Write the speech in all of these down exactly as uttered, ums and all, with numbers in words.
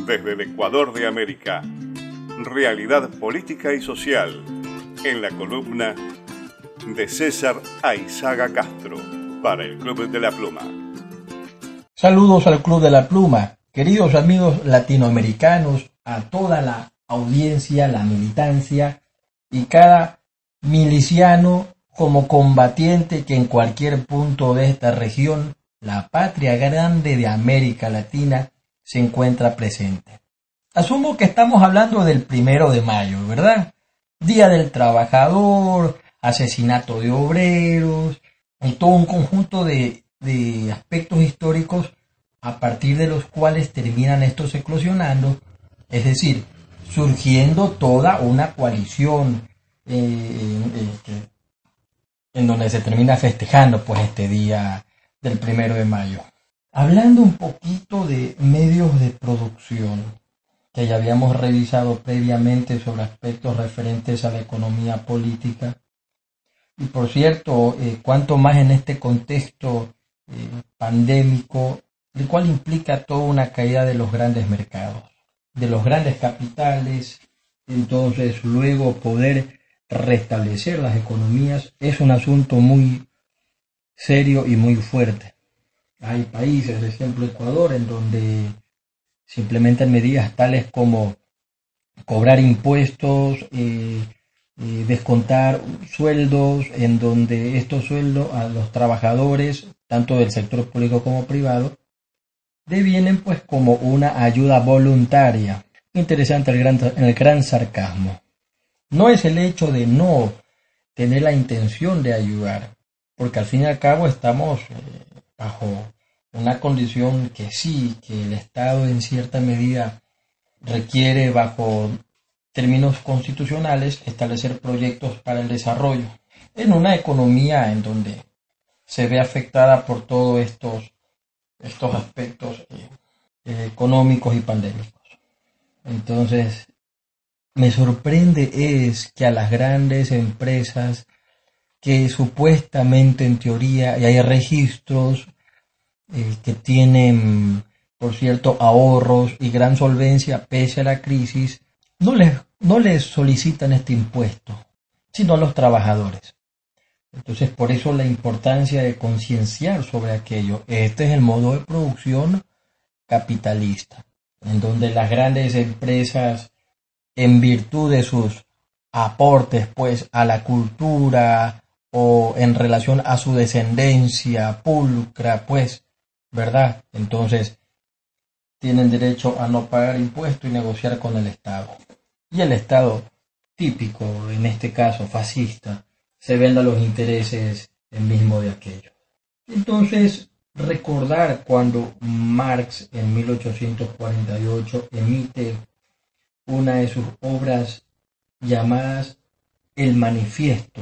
desde el Ecuador de América. Realidad política y social, en la columna de César Aizaga Castro, para el Club de la Pluma. Saludos al Club de la Pluma, queridos amigos latinoamericanos, a toda la audiencia, la militancia y cada miliciano como combatiente que en cualquier punto de esta región, la patria grande de América Latina, se encuentra presente. Asumo que estamos hablando del primero de mayo, ¿verdad? Día del Trabajador, asesinato de obreros, y todo un conjunto de, de aspectos históricos a partir de los cuales terminan estos eclosionando, es decir, surgiendo toda una coalición eh, eh, en donde se termina festejando pues este día del primero de mayo. Hablando un poquito de medios de producción, que ya habíamos revisado previamente sobre aspectos referentes a la economía política, y por cierto, eh, cuanto más en este contexto eh, pandémico, el cual implica toda una caída de los grandes mercados, de los grandes capitales, entonces luego poder restablecer las economías es un asunto muy serio y muy fuerte. Hay países, por ejemplo Ecuador, en donde se implementan medidas tales como cobrar impuestos, eh, eh, descontar sueldos, en donde estos sueldos a los trabajadores, tanto del sector público como privado, devienen pues como una ayuda voluntaria. Interesante el gran, el gran sarcasmo. No es el hecho de no tener la intención de ayudar, porque al fin y al cabo estamos eh, bajo una condición que sí, que el Estado en cierta medida requiere bajo términos constitucionales establecer proyectos para el desarrollo en una economía en donde se ve afectada por todos estos, estos aspectos eh, eh, económicos y pandémicos. Entonces, me sorprende es que a las grandes empresas que supuestamente en teoría y hay registros eh, que tienen, por cierto, ahorros y gran solvencia pese a la crisis, no les, no les solicitan este impuesto, sino a los trabajadores. Entonces, por eso la importancia de concienciar sobre aquello. Este es el modo de producción capitalista, en donde las grandes empresas, en virtud de sus aportes pues a la cultura o en relación a su descendencia pulcra, pues, ¿verdad? Entonces tienen derecho a no pagar impuestos y negociar con el Estado. Y el Estado, típico en este caso fascista, se venda los intereses el mismo de aquello. Entonces, recordar cuando Marx en mil ochocientos cuarenta y ocho emite una de sus obras llamadas El Manifiesto,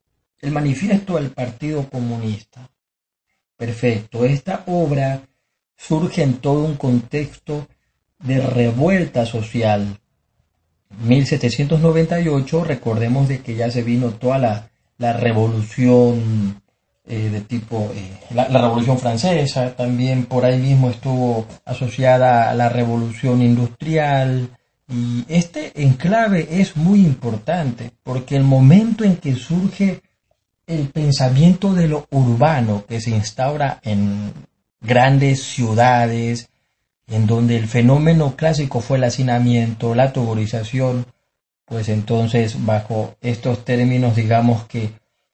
el Manifiesto del Partido Comunista. Perfecto, esta obra surge en todo un contexto de revuelta social. mil setecientos noventa y ocho, recordemos de que ya se vino toda la, la revolución eh, de tipo, eh, la, la revolución francesa, también por ahí mismo estuvo asociada a la revolución industrial. Y este enclave es muy importante porque el momento en que surge el pensamiento de lo urbano que se instaura en grandes ciudades, en donde el fenómeno clásico fue el hacinamiento, la tuburización, pues entonces bajo estos términos digamos que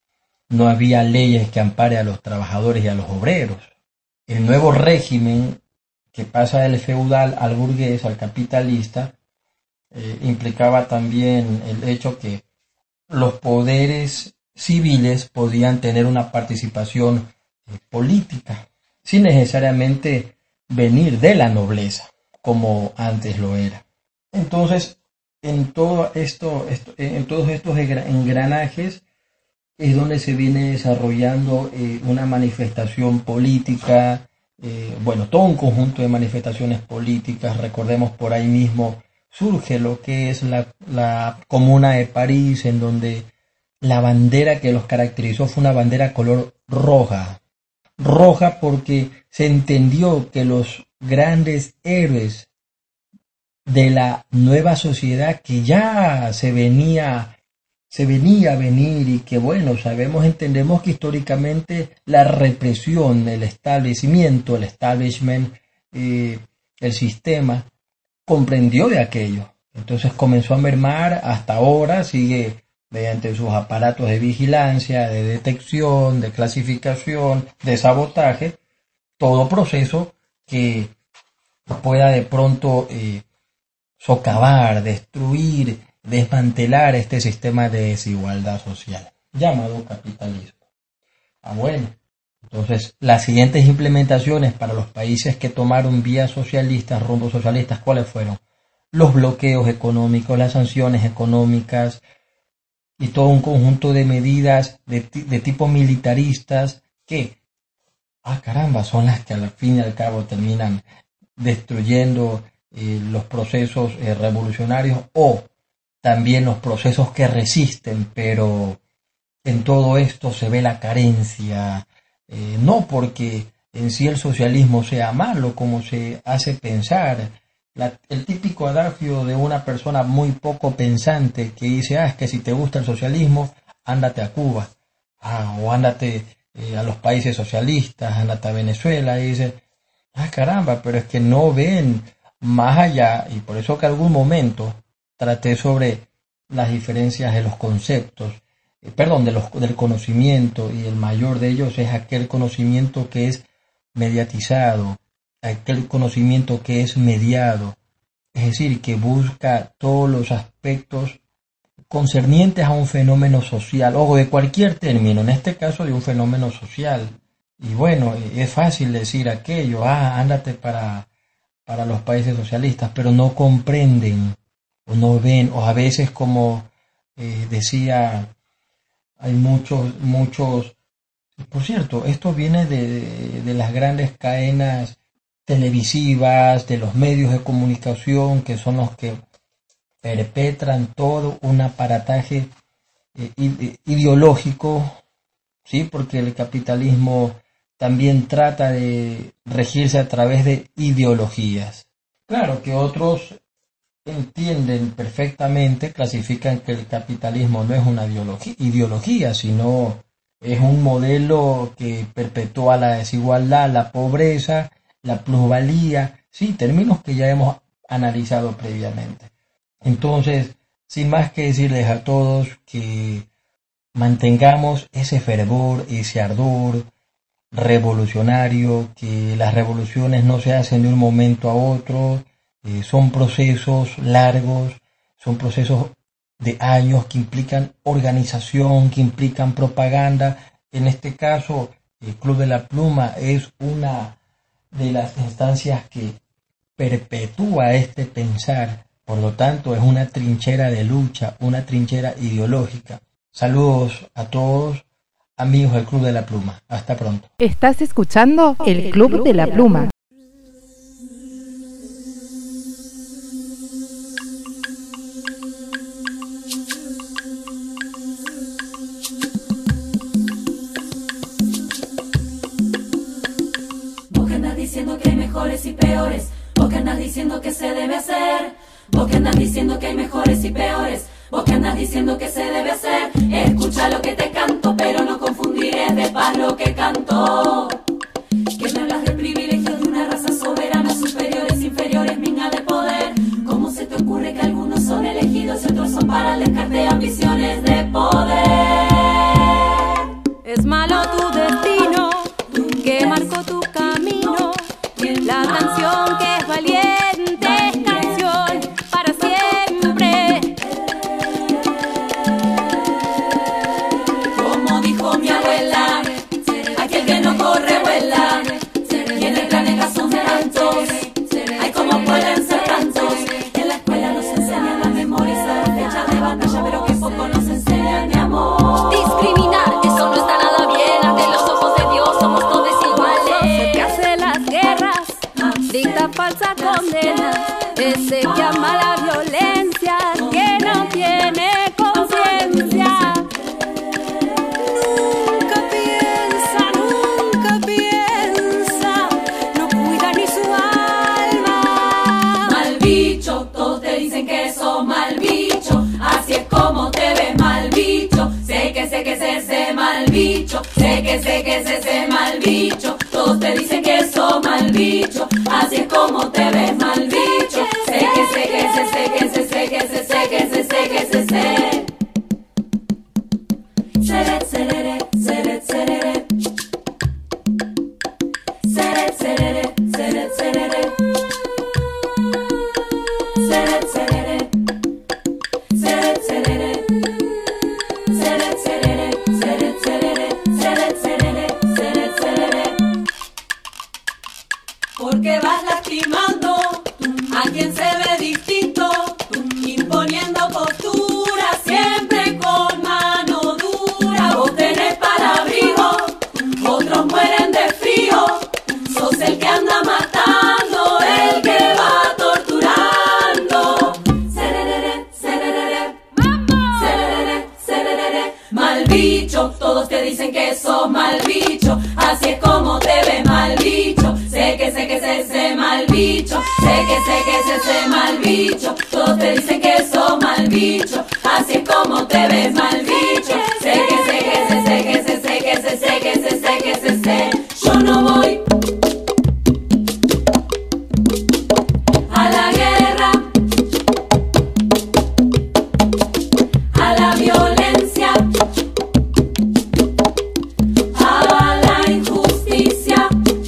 no había leyes que ampare a los trabajadores y a los obreros. El nuevo régimen que pasa del feudal al burgués, al capitalista, Eh, implicaba también el hecho que los poderes civiles podían tener una participación eh, política, sin necesariamente venir de la nobleza, como antes lo era. Entonces, en todo esto, esto en todos estos engranajes es donde se viene desarrollando eh, una manifestación política, eh, bueno, todo un conjunto de manifestaciones políticas. Recordemos por ahí mismo surge lo que es la, la Comuna de París, en donde la bandera que los caracterizó fue una bandera color roja. Roja porque se entendió que los grandes héroes de la nueva sociedad que ya se venía, se venía a venir y que, bueno, sabemos, entendemos que históricamente la represión, el establecimiento, el establishment, eh, el sistema, comprendió de aquello. Entonces comenzó a mermar, hasta ahora sigue mediante sus aparatos de vigilancia, de detección, de clasificación, de sabotaje, todo proceso que pueda de pronto eh, socavar, destruir, desmantelar este sistema de desigualdad social llamado capitalismo. Ah, bueno, entonces las siguientes implementaciones para los países que tomaron vías socialistas, rumbos socialistas, ¿cuáles fueron? Los bloqueos económicos, las sanciones económicas y todo un conjunto de medidas de, de tipo militaristas que, ah caramba, son las que al fin y al cabo terminan destruyendo eh, los procesos eh, revolucionarios o también los procesos que resisten, pero en todo esto se ve la carencia, eh, no porque en sí el socialismo sea malo como se hace pensar. La, el típico adagio de una persona muy poco pensante que dice, ah, es que si te gusta el socialismo, ándate a Cuba, ah, o ándate eh, a los países socialistas, ándate a Venezuela, y dice, ah, caramba, pero es que no ven más allá, y por eso que algún momento traté sobre las diferencias de los conceptos, eh, perdón, de los, del conocimiento, y el mayor de ellos es aquel conocimiento que es mediatizado, aquel conocimiento que es mediado, es decir, que busca todos los aspectos concernientes a un fenómeno social, o de cualquier término, en este caso de un fenómeno social. Y bueno, es fácil decir aquello, ah, ándate para, para los países socialistas, pero no comprenden, o no ven, o a veces como eh, decía, hay muchos, muchos, por cierto, esto viene de, de, de las grandes cadenas televisivas, de los medios de comunicación, que son los que perpetran todo un aparataje eh, ideológico, ¿sí? Porque el capitalismo también trata de regirse a través de ideologías. Claro que otros entienden perfectamente, clasifican que el capitalismo no es una ideología, ideología, sino es un modelo que perpetúa la desigualdad, la pobreza, la plusvalía, sí, términos que ya hemos analizado previamente. Entonces, sin más que decirles a todos que mantengamos ese fervor, ese ardor revolucionario, que las revoluciones no se hacen de un momento a otro, eh, son procesos largos, son procesos de años que implican organización, que implican propaganda. En este caso, el Club de la Pluma es una de las instancias que perpetúa este pensar, por lo tanto es una trinchera de lucha, una trinchera ideológica. Saludos a todos, amigos del Club de la Pluma. Hasta pronto. Estás escuchando el Club de la Pluma. Vos que andas diciendo que hay mejores y peores, vos que andas diciendo que se debe hacer, vos que andas diciendo que hay mejores y peores, vos que andas diciendo que se debe hacer, escucha lo que te canto, pero no confundiré de paz lo que canto. Que me hablas del privilegio de una raza soberana, superiores, inferiores, minga de poder. ¿Cómo se te ocurre que algunos son elegidos y otros son para el descarte de ambiciones de poder? Es malo tu destino, que marcó tu camino, la canción que es valiente es canción para siempre. Como dijo mi abuela, aquel que no corre vuela, y en el planeta son tantos, ay como pueden ser tantos. En la escuela nos enseñan a memorizar fechas de batalla, pero que poco nos enseñan de amor. Discriminar, eso no está nada bien, ante los ojos de Dios somos todos iguales. El que hace las guerras, dicta falsa condena, ese que ama la violencia, que no tiene conciencia. Nunca piensa, nunca piensa, no cuida ni su alma. Mal bicho, te ves mal bicho. Sé que sé que sé sé que sé sé que sé sé que sé sé que sé sé. Seret serere, seret serere. Seret serere, seret serere. Seret serere. Seret serere. Seret serere, seret serere. Seret serere, seret serere. Porque vas lastimando a quien se ve distinto, imponiendo postura siempre con mano dura. Vos tenés para abrigo, otros mueren de frío. Sos el que anda matando, el que va torturando. Sererere, sererere, sererere, sererere. Mal bicho, todos te dicen que sos mal bicho. Así es como te ves mal bicho. Sé que sé que sé sé mal bicho. Sé que sé que sé sé mal bicho. Todos te dicen que sos mal bicho. Así es como te ves mal bicho. Sé que sé que sé sé que sé sé que sé sé que sé sé que sé sé. Yo no voy a la guerra, a la violencia, a la injusticia.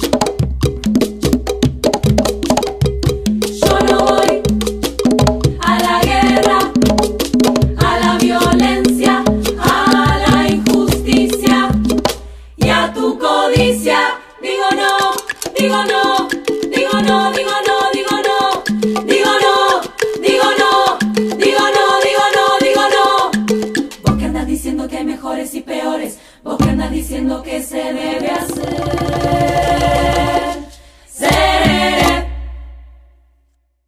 Yo no voy a la guerra, a la violencia, a la injusticia y a tu codicia. Digo no, digo no, digo no, digo no, digo no, digo no, digo no, digo no, digo no, digo no. Vos que andas diciendo que hay mejores y peores, vos que andas diciendo que se debe hacer.